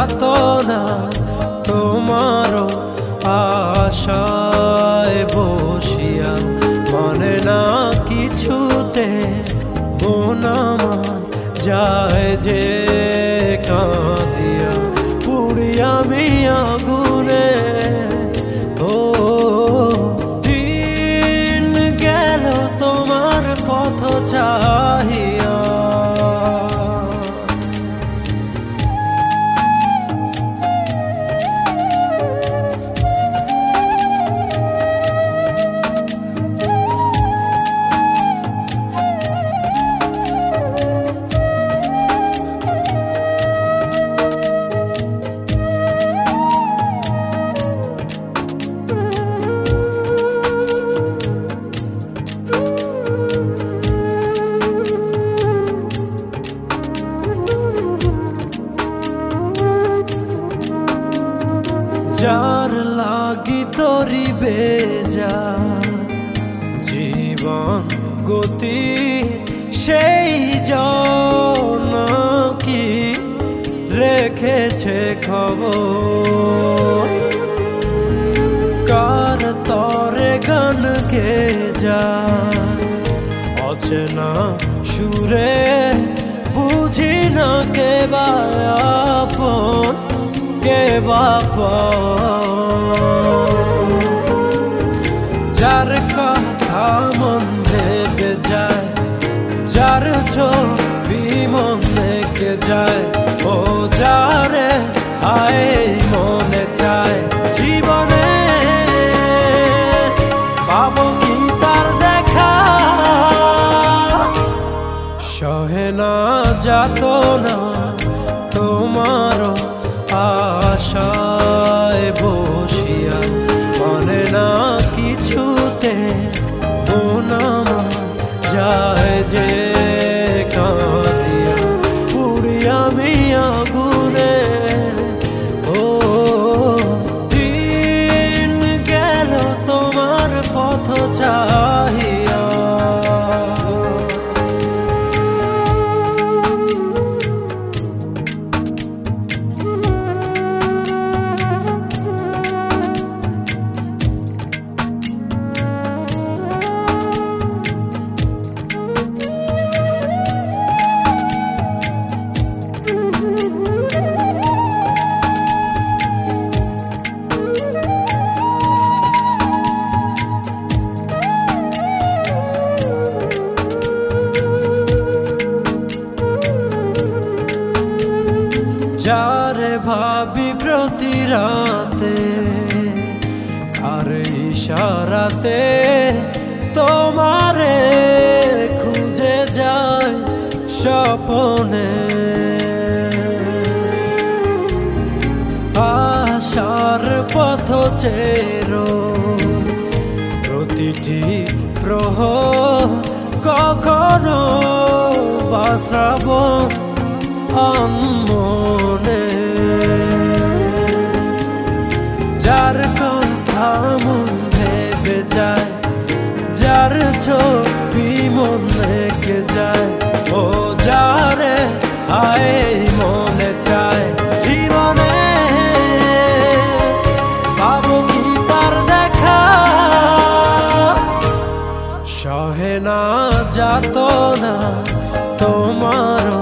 যাতনা তোমারও আশায় বসিয়া মানে না কিছুতে মন আমার যায় যে কাঁদিয়া পুড়িয়া আমি আগুনে। ও দিন গেল তোমার পথ চাহিয়া, যার লাগি তোরি বেজা জীবন গতি সেই জন কি রেখেছে খবর, কার তরে গান গে যা অচেনা সুরে বুঝি না কে বা আপন কে যার কথা মন ভেবে যায়, যার ছবি মন দেখে যায়, ও যারে হায় মনে চায় জীবনে পাবো কি তার দেখা। সহে না যাতনা তোমারও আশায় বসিয়া মানে না কিছুতে মন আমার যায় যে কাঁদিয়া পুড়িয়া আমি আগুনে। ও দিন গেল তোমার পথ চাহিয়া, যারে ভাবি প্রতি রাতে আর ইশারাতে তোমারে খুঁজে যায় স্বপনে, আশার পথ চেরো প্রতিটি প্রহর কখনো বাসাবো মনে, যার কথা মন ভেবে যায়, যার ছবি মন রেখে যায়, ও যারে হায় মনে চায় জীবনে পাবো কি তার দেখা। সহে না যাতনা তোমারও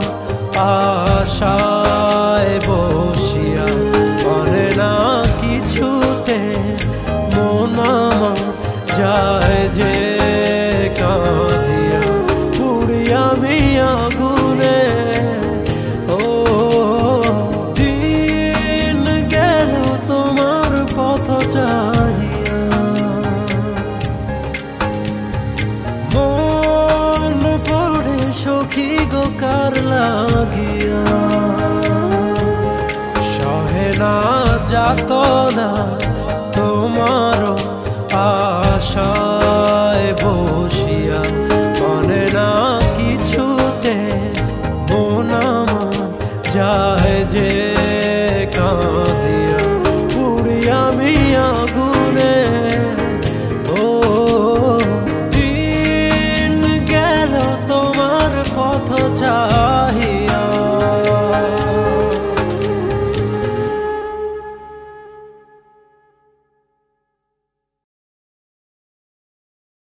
আশায় বসিয়া মানে না কিছুতে মন আমার যায় যে কাঁদিয়া পুড়িয়া আমি আগুনে। ও দিন গেল তোমার পথ চাহিয়া, মন পড়ে সখী গো কার লাগিয়া। সহে না যাতনা তোমারও